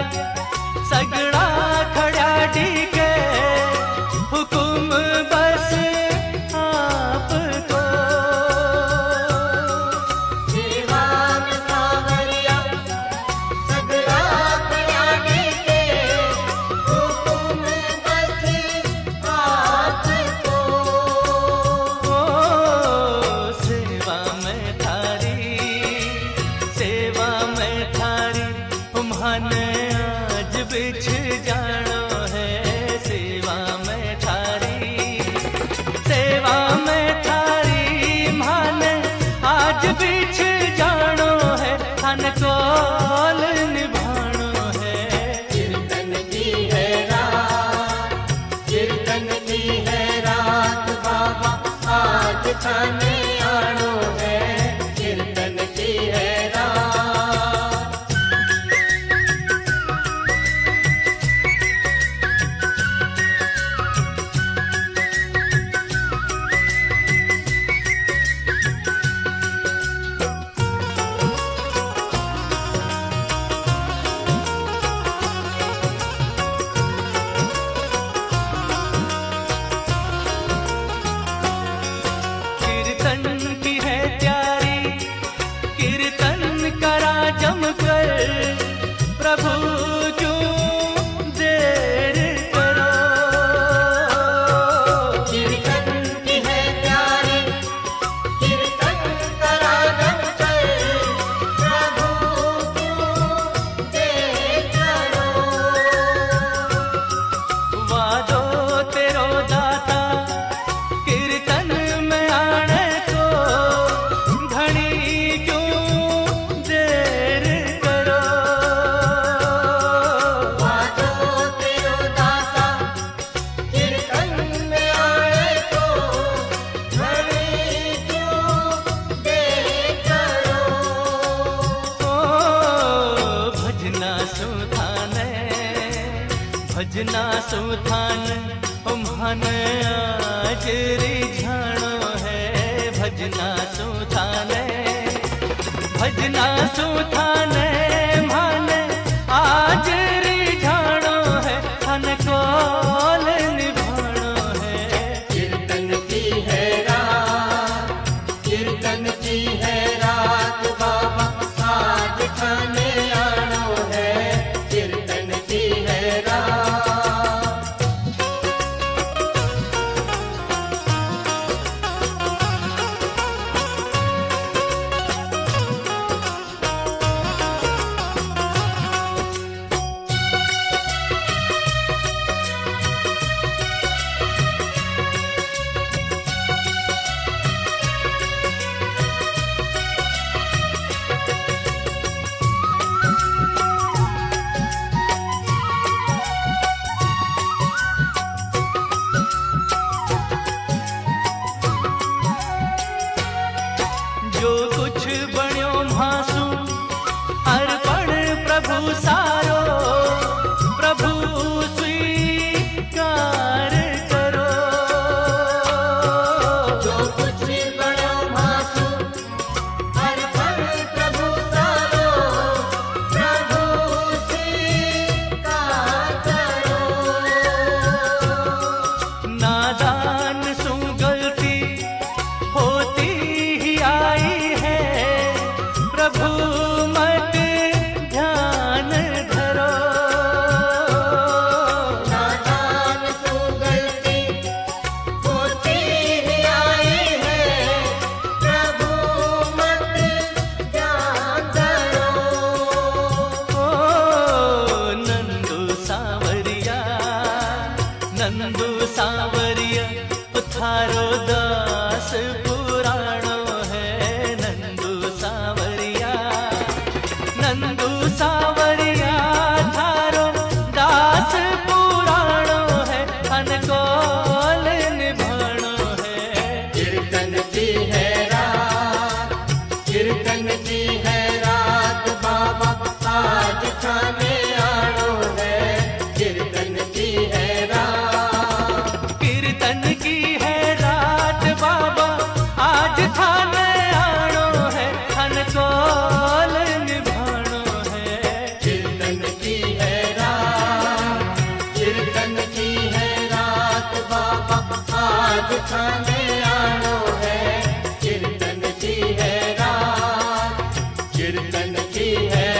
सगड़ा खड़ा डीके हुकुम बस आपको। सेवा में सावरिया सगड़ा खड़ा डीके हुकुम बस आपको। सेवा में थारी तुम्हाने आज बिछ जानो है। सेवा में थारी माने आज बिछ जानो है। हन कौल निभानो है। कीर्तन की है रात बाबा आज थाने आनो है। कीर्तन की है रात। कीर्तन की है प्यारी, कीर्तन करा जमकर। प्रभु क्यों देर करो। कीर्तन की है प्यारी, कीर्तन करा जमकर। प्रभु क्यों देर करो। वादो तेरो दाता कीर्तन में आने को। घड़ी क्यों देर करो। वादो तेरो दाता कीर्तन में आए तो घड़ी क्यों देर करो। भजना सुथान तुम्हाने आज रिझाणो है। भजना सुथाने माने आज रिझाणो है। हन कौल निभाणो है। कीर्तन की है रात बाबा आज थाने आनो है। कीर्तन की है रात। खाने आनो है, कीर्तन की है रात, कीर्तन की है